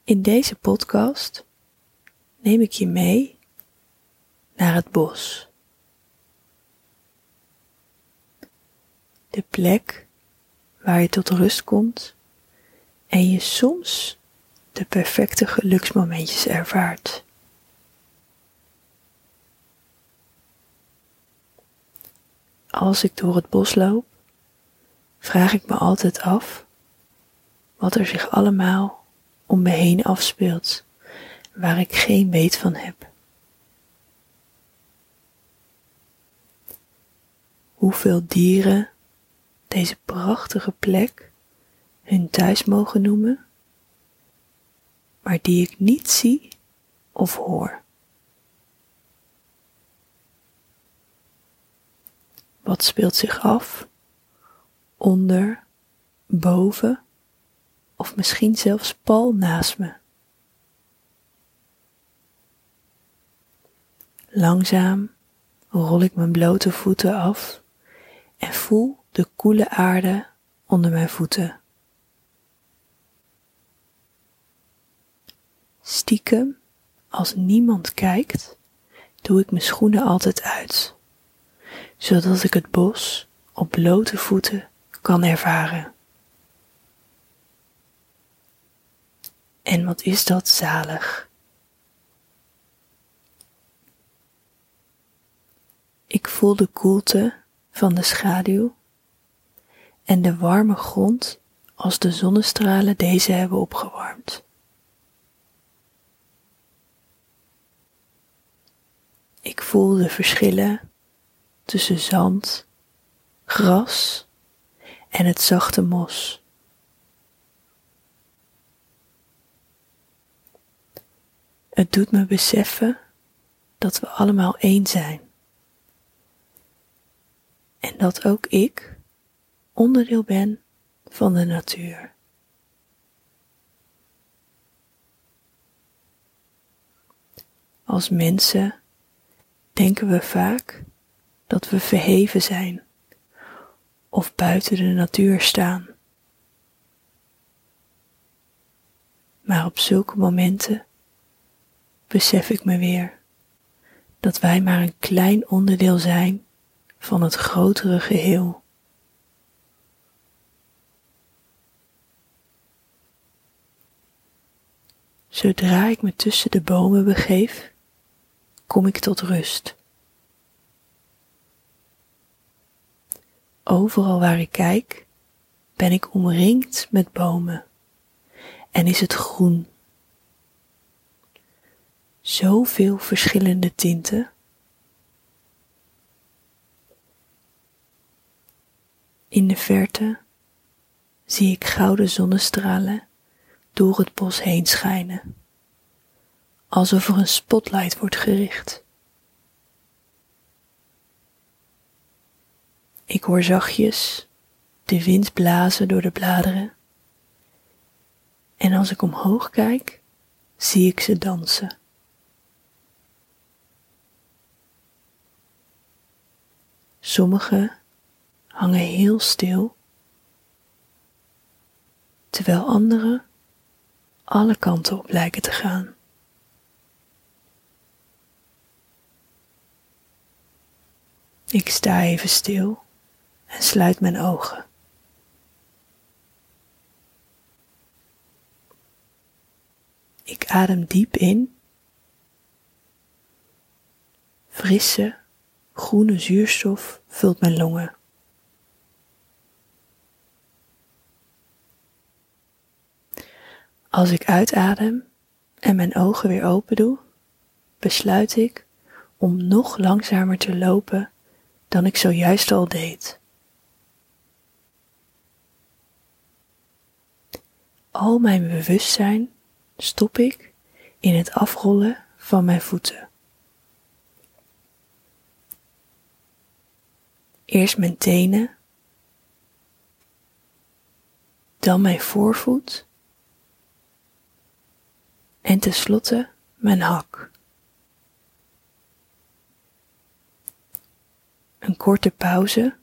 In deze podcast neem ik je mee naar het bos. De plek waar je tot rust komt en je soms de perfecte geluksmomentjes ervaart. Als ik door het bos loop, vraag ik me altijd af wat er zich allemaal om me heen afspeelt, waar ik geen weet van heb. Hoeveel dieren deze prachtige plek hun thuis mogen noemen, maar die ik niet zie of hoor. Wat speelt zich af, onder, boven of misschien zelfs pal naast me? Langzaam rol ik mijn blote voeten af en voel de koele aarde onder mijn voeten. Stiekem, als niemand kijkt, doe ik mijn schoenen altijd uit, zodat ik het bos op blote voeten kan ervaren. En wat is dat zalig. Ik voel de koelte van de schaduw en de warme grond als de zonnestralen deze hebben opgewarmd. Ik voel de verschillen tussen zand, gras en het zachte mos. Het doet me beseffen dat we allemaal één zijn. En dat ook ik onderdeel ben van de natuur. Als mensen denken we vaak dat we verheven zijn of buiten de natuur staan. Maar op zulke momenten besef ik me weer dat wij maar een klein onderdeel zijn van het grotere geheel. Zodra ik me tussen de bomen begeef, kom ik tot rust. Overal waar ik kijk, ben ik omringd met bomen en is het groen. Zoveel verschillende tinten. In de verte zie ik gouden zonnestralen door het bos heen schijnen, alsof er een spotlight wordt gericht. Ik hoor zachtjes de wind blazen door de bladeren en als ik omhoog kijk, zie ik ze dansen. Sommige hangen heel stil, terwijl andere alle kanten op lijken te gaan. Ik sta even stil en sluit mijn ogen. Ik adem diep in. Frisse, groene zuurstof vult mijn longen. Als ik uitadem en mijn ogen weer open doe, besluit ik om nog langzamer te lopen dan ik zojuist al deed. Al mijn bewustzijn stop ik in het afrollen van mijn voeten. Eerst mijn tenen, dan mijn voorvoet en tenslotte mijn hak. Een korte pauze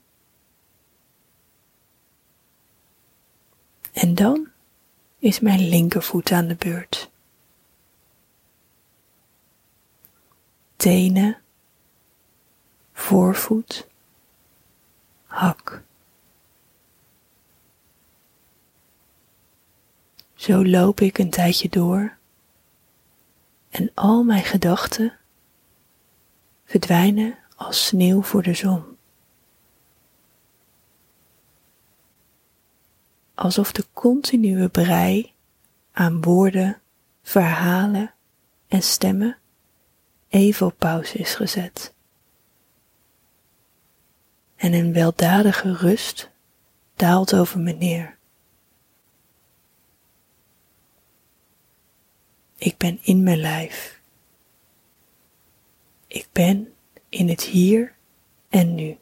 en dan is mijn linkervoet aan de beurt. tenen, voorvoet, hak. Zo loop ik een tijdje door en al mijn gedachten verdwijnen als sneeuw voor de zon. Alsof de continue brei aan woorden, verhalen en stemmen even op pauze is gezet. En een weldadige rust daalt over me neer. Ik ben in mijn lijf. Ik ben in het hier en nu.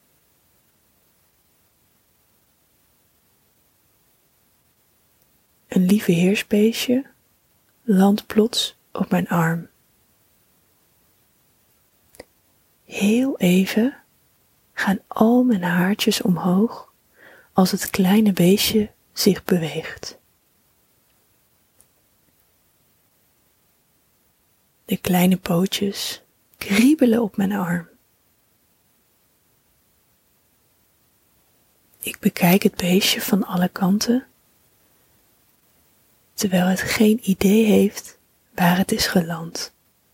Een lieve heersbeestje landt plots op mijn arm. Heel even gaan al mijn haartjes omhoog als het kleine beestje zich beweegt. De kleine pootjes kriebelen op mijn arm. Ik bekijk het beestje van alle kanten, terwijl het geen idee heeft waar het is geland.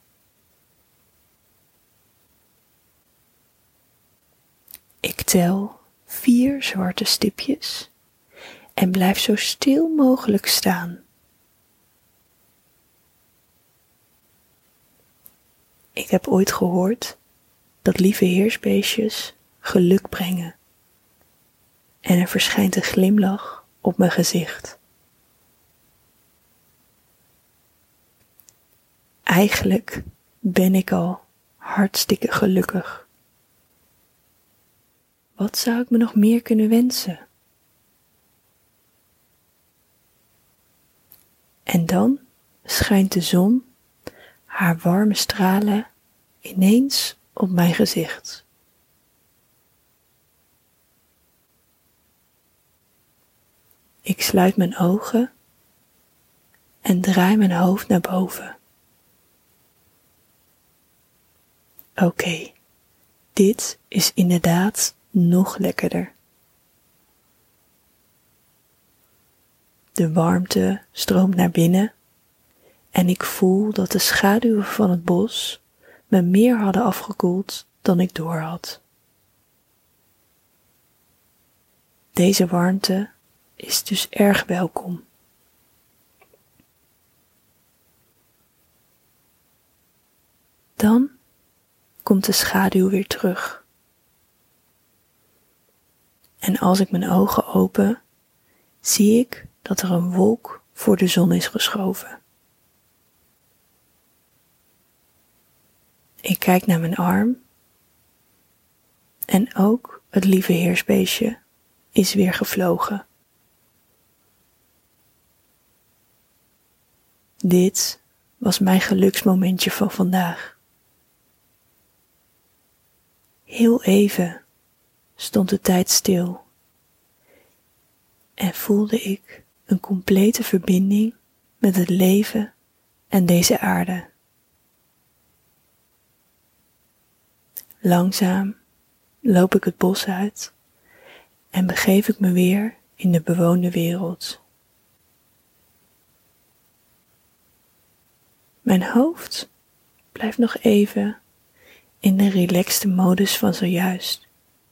Ik tel 4 zwarte stipjes en blijf zo stil mogelijk staan. Ik heb ooit gehoord dat lieve heersbeestjes geluk brengen en er verschijnt een glimlach op mijn gezicht. Eigenlijk ben ik al hartstikke gelukkig. Wat zou ik me nog meer kunnen wensen? En dan schijnt de zon haar warme stralen ineens op mijn gezicht. Ik sluit mijn ogen en draai mijn hoofd naar boven. Oké, dit is inderdaad nog lekkerder. De warmte stroomt naar binnen en ik voel dat de schaduwen van het bos me meer hadden afgekoeld dan ik doorhad. Deze warmte is dus erg welkom. Dan komt de schaduw weer terug. En als ik mijn ogen open, zie ik dat er een wolk voor de zon is geschoven. Ik kijk naar mijn arm en ook het lieve heersbeestje is weer gevlogen. Dit was mijn geluksmomentje van vandaag. Heel even stond de tijd stil en voelde ik een complete verbinding met het leven en deze aarde. Langzaam loop ik het bos uit en begeef ik me weer in de bewoonde wereld. Mijn hoofd blijft nog even in de relaxte modus van zojuist.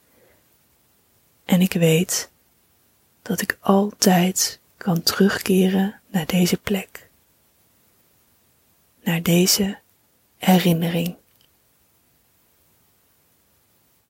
En ik weet dat ik altijd kan terugkeren naar deze plek, naar deze herinnering.